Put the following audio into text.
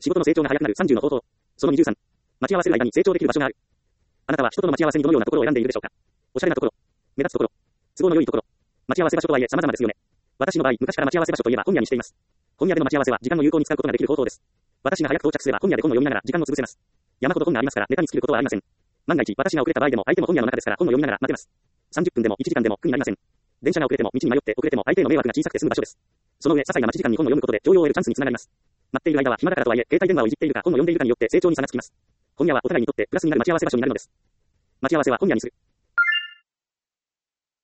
仕事の成長が早くなる30の方法。その23。待ち合わせる間に成長できる場所がある。あなたは人との待ち合わせにどのようなところを選んでいるでしょうか。おしゃれなところ。目立つところ。都合の良いところ。待ち合わせ場所とはいえ様々ですよね。私の場合、昔から待ち合わせ場所といえば本屋にしています。本屋での待ち合わせは時間を有効に使うことができる方法です。私が早く到着すれば本屋で本を読みながら時間を潰せます。山ほど本がありますからネタに尽きることはありません。万が一私が遅れた場合でも相手も本屋の中ですから本を読みながら待てます。30分でも1時間でも苦になりません。電車が遅れても道に迷って遅れても相手への迷惑が小さくて済む場所です。その上、些細な待ち時間に本を読むことで教養を得るチャンスにつながります。待っている間は暇だからとはいえ、携帯電話をいじっているか本を読んでいるかによって成長に差がつきます。本屋はお互いにとってプラスになる待ち合わせ場所になるのです。待ち合わせは本屋にする。